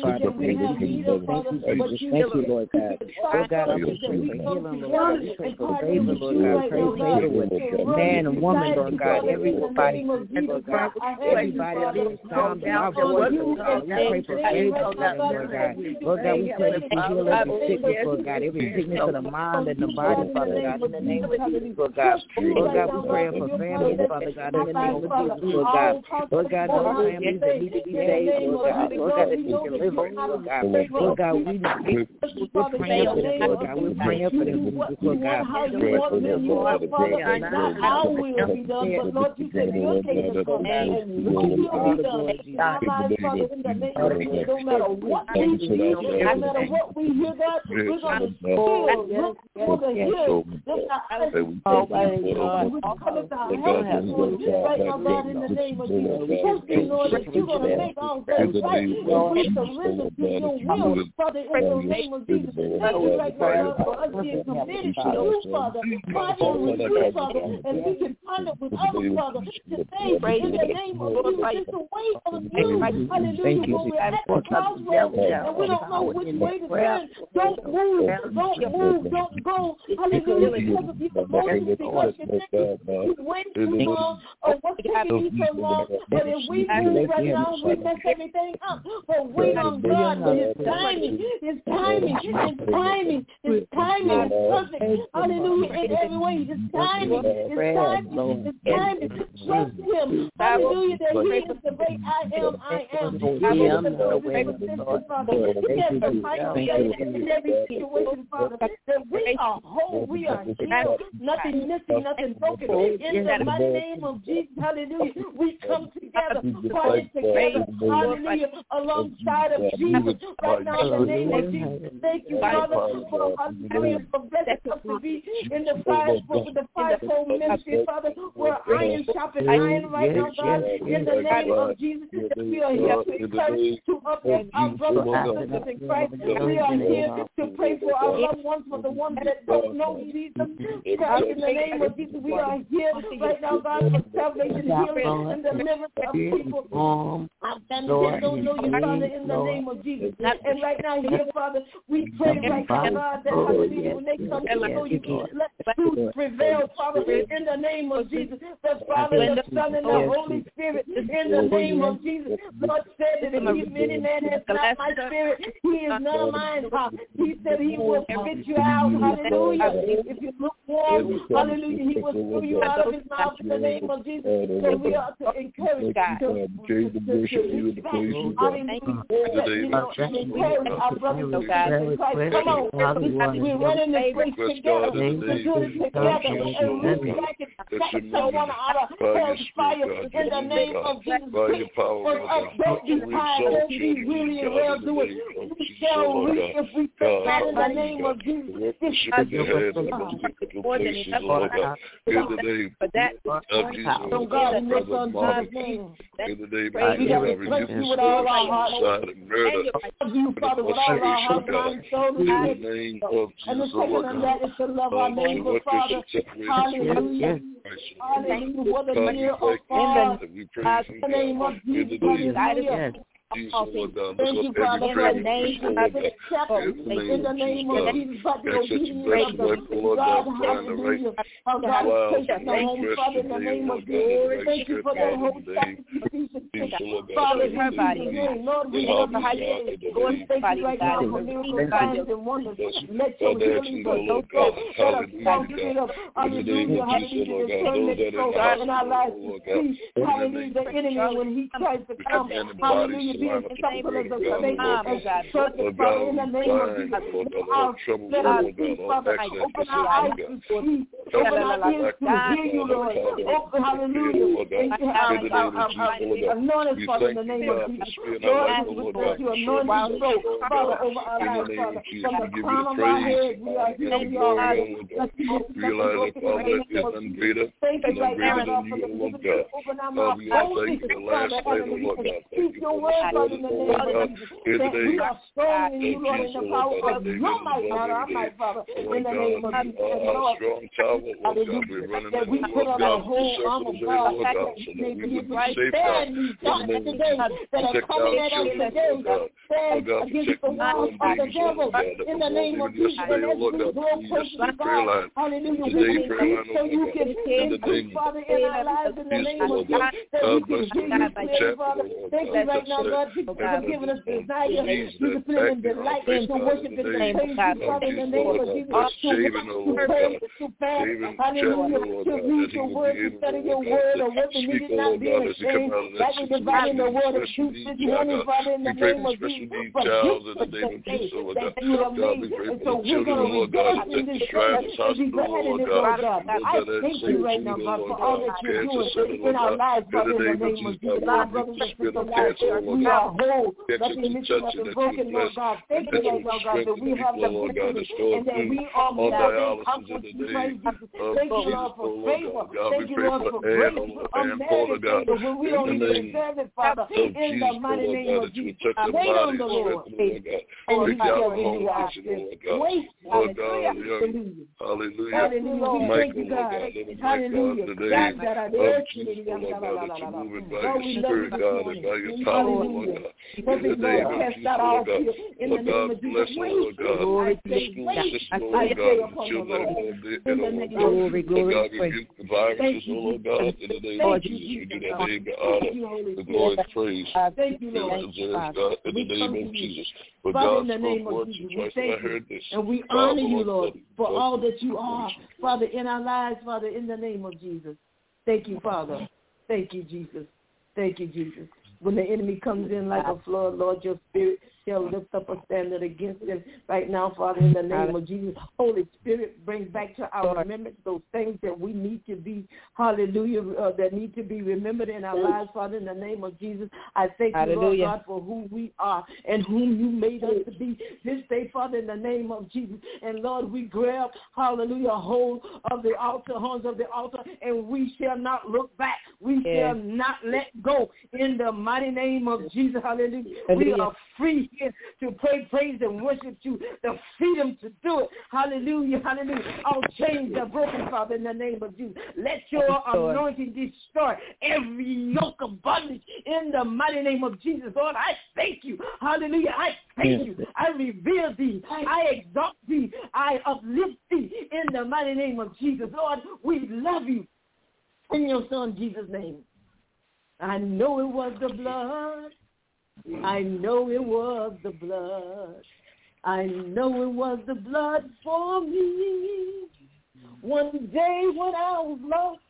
we have need of, Father. But you thank you, Lord God. Lord God, I pray for healing, Lord God. I pray for favor, Lord God. Pray for favor with man and woman, Lord God. Everybody, Lord God. Everybody on the sound of our voice, Lord God. We pray for favor, Lord God. Lord God, we pray for healing every sickness, Lord God. Every sickness of the mind and the body, Father God. In the name of Jesus, Lord God. Lord God, we pray for families, Father God. In the name of Jesus, Lord God. Lord God, those families that need to be saved, Lord God. Lord God, that need deliverance, Lord God. Lord God, we need we're praying for them, Lord God. We're praying for them, Lord God. How you want them, Lord, Father. Not our will be done, but Lord, you said your kingdom come and your will be done. Our lives, Father, in the name of Jesus, no matter what we see, no matter what we hear, God, we're going to still look for the hill. Lift our eyes to the hill. We come into our help, Lord, right now, God, in the name of Jesus. Trusting, Lord, that you're going to make all things right. And we surrender to your will, Father, in the name of Jesus. Thank you right now for us being committed to you, Father, partnering with you, Father, and we can partner with others, Father, to say in the name of Jesus, just to wait on you. Hallelujah. When we're at the crossroads and we don't know which way to turn, don't move, don't move, don't go. Hallelujah. Because of your emotions, because you're thinking you wait too long, or what's taking you so long. But if we move right now, we mess everything up. But wait on God for his timing, his timing, his timing, his timing is perfect. Hallelujah. In every way, his timing, his timing, his timing. Trust him. Hallelujah. That he is the great I am, I am. He is the great Father. He has the final say in every situation, Father. That we are whole, we are healed, nothing missing, nothing broken. In the mighty name of Jesus, hallelujah. We come together, party together, hallelujah, alongside of Jesus. Right now, in the name of Jesus, thank you, Father, for hallelujah, for blessing us to be in the five, with the fivefold ministry, Father, where iron sharpens iron right now, God, in the name of Jesus, that we are here to encourage, to uplift our brothers and sisters in Christ. We are here to pray for our loved ones, for the ones that don't know Jesus. God, in the name of Jesus, we are here right now, God, for salvation, healing, and deliverance of people. Our families that don't know you, Father, in the name of Jesus. And right now, here, Father, we pray right now, God, that hallelujah, when they come to know you, let truth prevail, Father, in the name of Jesus. The Father, the Son, and the Holy Spirit, in the name of Jesus. Lord said that if he many man has not my spirit, he is none of mine. He said he will spit you out. Hallelujah. If you look warm, hallelujah, he will spew you out of his mouth in the name of Jesus. So we are to encourage God. To encourage our brothers and sisters in Christ. Come on. We're running this race together. We're doing it together. And we back and snatch someone out of hell's fire in the name of Jesus. For us, don't be tired. Don't be weary and well doing. We shall reach if we fail not in the name of Jesus. This more than enough in the name of Jesus. So God, in your son's name, in the name of Jesus, we praise you with all our heart. Love you, Father, with all our heart, mind, soul, and spirit. And the second of that is to love our neighbor, Father. Hallelujah. Hallelujah. Whether near or far, in the name of Jesus, hallelujah. Jesus, Lord God, thank you, Father, for the name of the chapel. In the name of Jesus, but the obedience of the God, hallelujah. Our God is patient and home, Father, in the name of Jesus. Thank you for the whole sacrifice. Father, in Jesus' name, Lord, we love you. Lord, thank you right now for miracle signs and wonders. Let your healing for those that are spirit of hallelujah, hallelujah, the turn in our lives to see, hallelujah, the enemy when he tries to come, hallelujah, being stumbled as a snake and serpent, Father, in the name of Jesus. Let us see, Father, open our eyes to see, open our ears to hear you, Lord. Open, hallelujah, anoint us, Father, in the name of Jesus. Lord, we thank you, anoint us, Father, over our lives, Father. From the crown of our heads, we are here, we are here. Let's realize that Father, that is none greater, thank you right now, than for the you, Lord God. open our Father, mouth, we thank you for the last night, Lord God. Speak your word, Father, in the name of Jesus, that we are strong in you, Lord, in the power of your might, not our might, Father, in the name of Jesus. And Lord, that we put on our whole arm of God, that we may be stand these times today that are coming at us today, stand against the walls of the devil, in the name of Jesus. And as we go close to God, hallelujah, we can so you can hear, Father, in our lives, in the name of Jesus, that we can hear you clearly, Father. Thank you right now, God, for giving us desire, discipline, and delight to worship and to praise you, Father, in the name of Jesus, to praise, to fast, hallelujah, to read your word, to study your word, or what we needed not being ashamed, that we dividing the word of truth this morning, Father, in the name of Jesus, for this faith that you have made, and so we're going to rejoice in this day and be glad in it, Lord God. I thank you right now, God, for all that you're doing in our lives, Father, in the name of Jesus. Our brothers and sisters, we are whole, nothing missing, nothing broken, Lord God. Thank you right now, God, that we have the victory and that we are more than conquerors in Christ Jesus. Thank you, Lord, for favor. Thank you, Lord, for grace, for unmerited favor when we don't even deserve it, Father, in the mighty name of Jesus. Wait on the Lord, and he shall renew our strength. Wait, hallelujah. Hallelujah. Hallelujah. Thank you, God. Hallelujah. God, God, I Lord, we love you this morning. Hallelujah. Perfect Lord, cast out all fear in the name of Jesus. Wait, I say, wait, I say upon the Lord. In the name of Jesus. God, rebuke the viruses, oh Lord God, in the name of Jesus. We do that name, the honor, the glory, and praise. Thank you, Lord. God, in the name of Jesus. For Father, in the name of Jesus, we thank you, and we honor you, Lord, for all that you are, Father, in our lives, Father, in the name of Jesus. Thank you, Father. Thank you, Jesus. Thank you, Jesus. When the enemy comes in like a flood, Lord, your spirit shall lift up a standard against them right now, Father, in the name of Jesus. Holy Spirit, bring back to our remembrance those things that we need to be, hallelujah, uh, that need to be remembered in our lives, Father, in the name of Jesus. I thank you, Lord God, for who we are and whom you made us to be this day, Father, in the name of Jesus. And Lord, we grab, hallelujah, hold of the altar, horns of the altar, and we shall not look back. We yeah. shall not let go in the mighty name of Jesus. Hallelujah. We are free here to pray, praise, and worship you. The freedom to do it. Hallelujah. Hallelujah. All chains are broken, Father, in the name of Jesus. Let your anointing destroy every yoke of bondage in the mighty name of Jesus. Lord, I thank you. Hallelujah. I thank you. I revere thee. I exalt thee. I uplift thee in the mighty name of Jesus. Lord, we love you in your Son Jesus' name. I know it was the blood. I know it was the blood. I know it was the blood for me. One day when I was lost,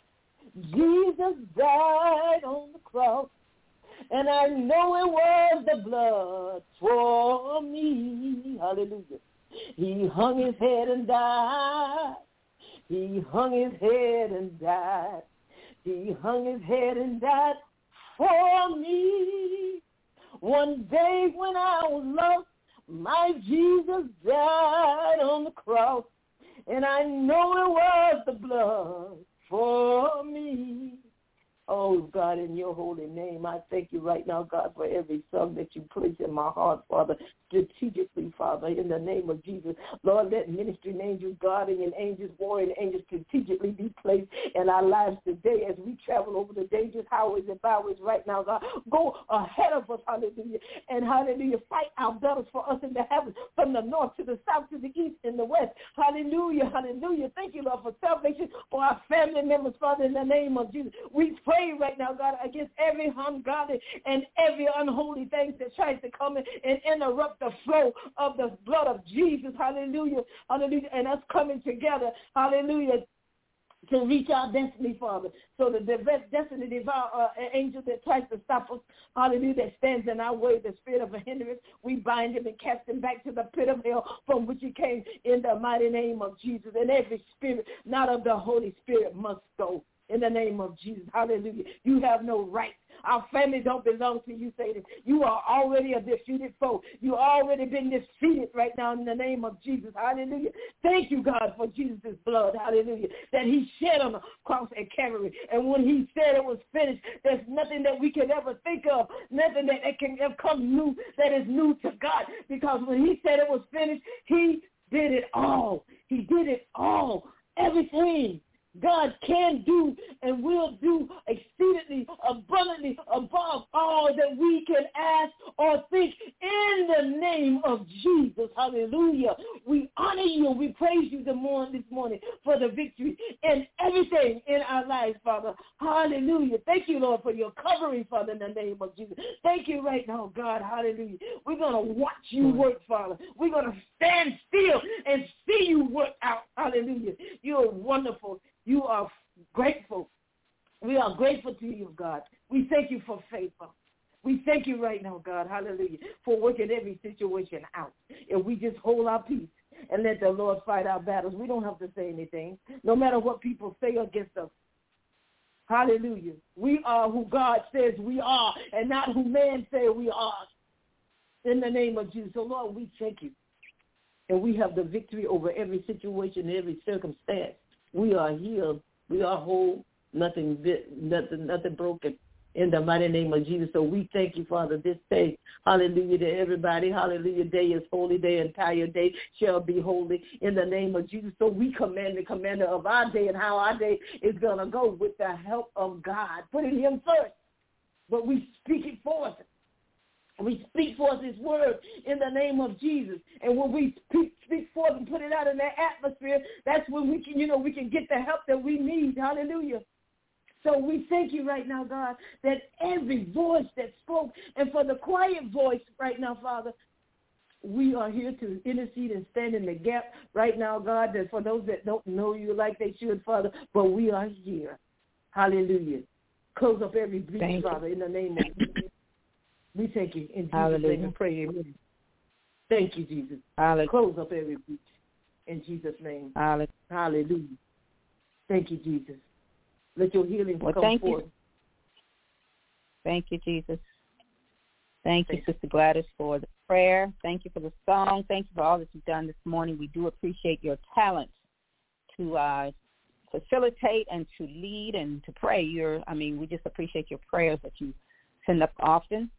Jesus died on the cross. And I know it was the blood for me. Hallelujah. He hung his head and died. He hung his head and died. He hung his head and died for me. One day when I was lost, my Jesus died on the cross, and I know it was the blood for me. Oh, God, in your holy name, I thank you right now, God, for every song that you place in my heart, Father, strategically, Father, in the name of Jesus. Lord, let ministering angels, guardian angels, warring angels strategically be placed in our lives today as we travel over the dangerous highways and byways right now, God. Go ahead of us, hallelujah, and hallelujah, fight our battles for us in the heavens, from the north to the south to the east and the west. Hallelujah, hallelujah. Thank you, Lord, for salvation for our family members, Father, in the name of Jesus. We pray right now, God, against every ungodly and every unholy thing that tries to come in and interrupt the flow of the blood of Jesus. Hallelujah. Hallelujah. And us coming together. Hallelujah. To reach our destiny, Father. So the destiny devour uh, angel that tries to stop us, hallelujah, that stands in our way, the spirit of a hindrance, we bind him and cast him back to the pit of hell from which he came in the mighty name of Jesus. And every spirit not of the Holy Spirit must go. in the name of Jesus. Hallelujah. You have no right. Our family don't belong to you, Satan. You are already a defeated foe. You already been defeated right now in the name of Jesus. Hallelujah. Thank you, God, for Jesus' blood. Hallelujah. That he shed on the cross at Calvary. And when he said it was finished, there's nothing that we can ever think of, nothing that, that can ever come new that is new to God. Because when he said it was finished, he did it all. He did it all. Everything. God can do and will do exceedingly, abundantly, above all that we can ask or think in the name of Jesus. Hallelujah. We honor you and we praise you the morning, this morning for the victory in everything in our lives, Father. Hallelujah. Thank you, Lord, for your covering, Father, in the name of Jesus. Thank you right now, God. Hallelujah. We're going to watch you work, Father. We're going to stand still and see you work out. Hallelujah. You're wonderful. You are grateful. We are grateful to you, God. We thank you for faith. We thank you right now, God, hallelujah, for working every situation out. If we just hold our peace and let the Lord fight our battles, we don't have to say anything, no matter what people say against us. Hallelujah. We are who God says we are and not who man says we are. In the name of Jesus. So, Lord, we thank you. And we have the victory over every situation, every circumstance. We are healed. We are whole. Nothing bit, nothing, nothing broken. In the mighty name of Jesus. So we thank you, Father, this day. Hallelujah to everybody. Hallelujah. Day is holy. Day, entire day shall be holy in the name of Jesus. So we command the commander of our day and how our day is going to go with the help of God. Putting him first. But we speak it forth. We speak forth his word in the name of Jesus. And when we speak, speak forth and put it out in the atmosphere, that's when we can, you know, we can get the help that we need. Hallelujah. So we thank you right now, God, that every voice that spoke, and for the quiet voice right now, Father, we are here to intercede and stand in the gap right now, God, that for those that don't know you like they should, Father, but we are here. Hallelujah. Close up every breach, Father, in the name of Jesus. We thank you in Jesus' name and pray. Amen. Thank you, Jesus. Hallelujah. Close up every breach in Jesus' name. Hallelujah. Hallelujah. Thank you, Jesus. Let your healing well, come thank forth. You. Thank you, Jesus. Thank, thank you, Sister Gladys, for the prayer. Thank you for the song. Thank you for all that you've done this morning. We do appreciate your talent to uh, facilitate and to lead and to pray. You're, I mean, we just appreciate your prayers that you send up often.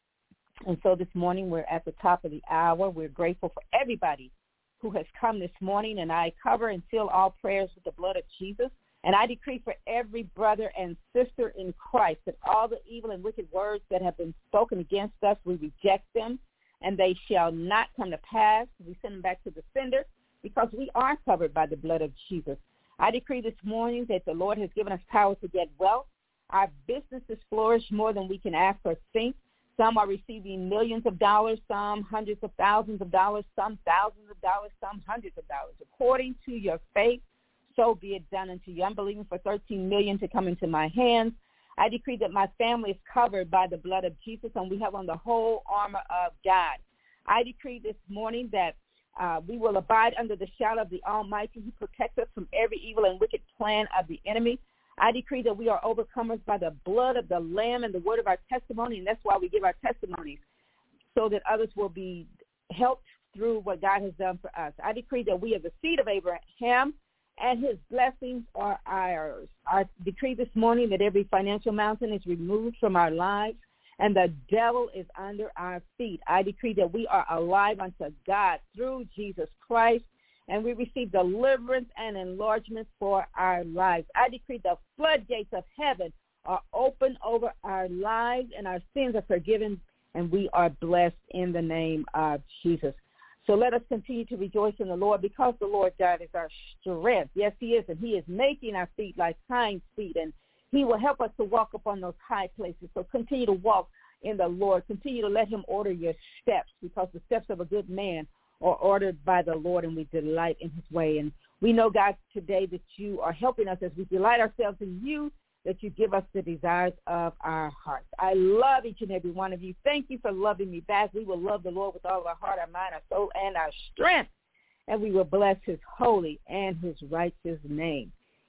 And so this morning we're at the top of the hour. We're grateful for everybody who has come this morning, and I cover and seal all prayers with the blood of Jesus. And I decree for every brother and sister in Christ that all the evil and wicked words that have been spoken against us, we reject them, and they shall not come to pass. We send them back to the sender because we are covered by the blood of Jesus. I decree this morning that the Lord has given us power to get wealth. Our businesses flourish more than we can ask or think. Some are receiving millions of dollars, some hundreds of thousands of dollars, some thousands of dollars, some hundreds of dollars. According to your faith, so be it done unto you. I'm believing for thirteen million dollars to come into my hands. I decree that my family is covered by the blood of Jesus, and we have on the whole armor of God. I decree this morning that uh, we will abide under the shadow of the Almighty, who protects us from every evil and wicked plan of the enemy. I decree that we are overcomers by the blood of the Lamb and the word of our testimony, and that's why we give our testimonies, so that others will be helped through what God has done for us. I decree that we are the seed of Abraham, and his blessings are ours. I decree this morning that every financial mountain is removed from our lives, and the devil is under our feet. I decree that we are alive unto God through Jesus Christ, and we receive deliverance and enlargement for our lives. I decree the floodgates of heaven are open over our lives, and our sins are forgiven, and we are blessed in the name of Jesus. So let us continue to rejoice in the Lord, because the Lord God is our strength. Yes, he is, and he is making our feet like hinds feet, and he will help us to walk upon those high places. So continue to walk in the Lord. Continue to let him order your steps, because the steps of a good man are ordered by the Lord, and we delight in his way. And we know, God, today that you are helping us as we delight ourselves in you, that you give us the desires of our hearts. I love each and every one of you. Thank you for loving me back. We will love the Lord with all of our heart, our mind, our soul, and our strength, and we will bless his holy and his righteous name.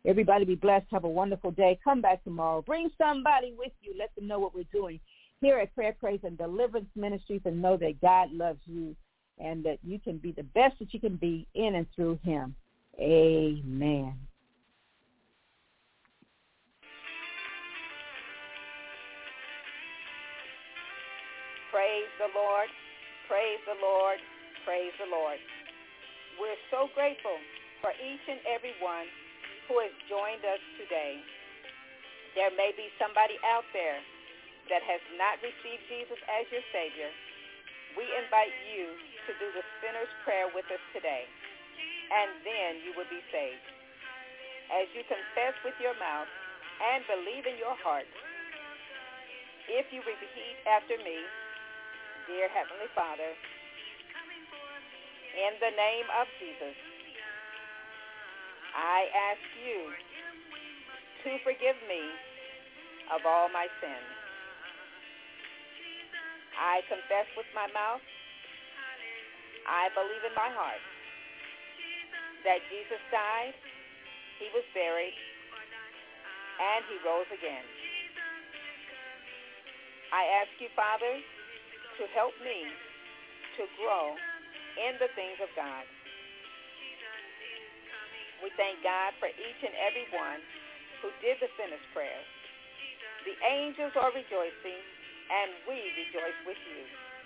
Everybody be blessed. Have a wonderful day. Come back tomorrow. Bring somebody with you. Let them know what we're doing here at Prayer, Praise, and Deliverance Ministries, and know that God loves you and that you can be the best that you can be in and through him. Amen. Praise the Lord. Praise the Lord. Praise the Lord. We're so grateful for each and every one who has joined us today. There may be somebody out there that has not received Jesus as your Savior. We invite you to do the sinner's prayer with us today, and then you will be saved. As you confess with your mouth and believe in your heart, if you repeat after me, dear Heavenly Father, in the name of Jesus, I ask you to forgive me of all my sins. I confess with my mouth, I believe in my heart that Jesus died, he was buried, and he rose again. I ask you, Father, to help me to grow in the things of God. We thank God for each and every one who did the sinner's prayer. The angels are rejoicing, and we rejoice with you.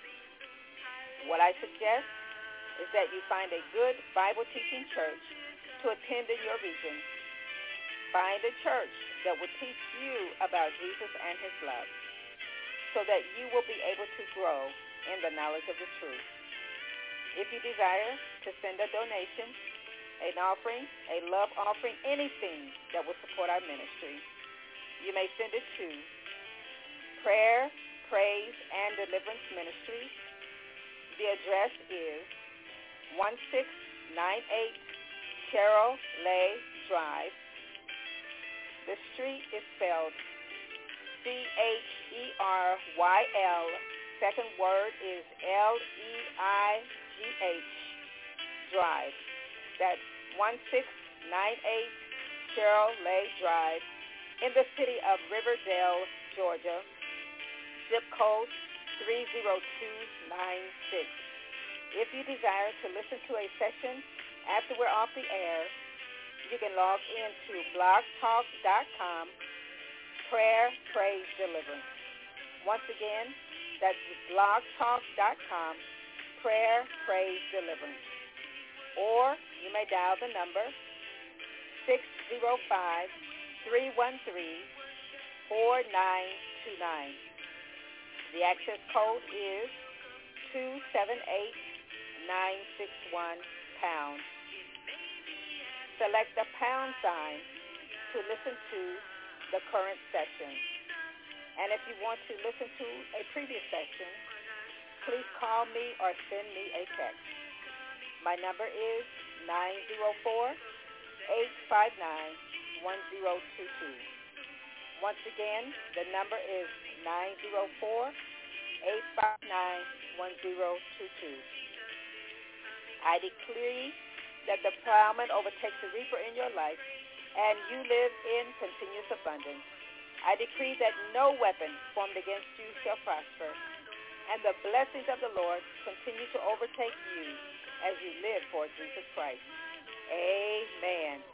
What I suggest is that you find a good Bible-teaching church to attend in your region. Find a church that will teach you about Jesus and his love, so that you will be able to grow in the knowledge of the truth. If you desire to send a donation, an offering, a love offering, anything that will support our ministry, you may send it to Prayer, Praise, and Deliverance Ministries. The address is one six nine eight Cheryl Lay Drive. The street is spelled C H E R Y L. Second word is L E I G H Drive. That's one six nine eight Cheryl Lay Drive in the city of Riverdale, Georgia. Zip code three zero two nine six. If you desire to listen to a session after we're off the air, you can log into blog talk dot com, Prayer, Praise, Deliverance. Once again, that's blog talk dot com, Prayer, Praise, Deliverance. Or you may dial the number six zero five, three one three, four nine two nine. The access code is two seven eight, nine six one, pound. Select the pound sign to listen to the current session. And if you want to listen to a previous session, please call me or send me a text. My number is nine zero four, eight five nine, one zero two two. Once again, the number is nine zero four, eight five nine, one zero two two. I decree that the plowman overtakes the reaper in your life, and you live in continuous abundance. I decree that no weapon formed against you shall prosper, and the blessings of the Lord continue to overtake you as you live for Jesus Christ. Amen.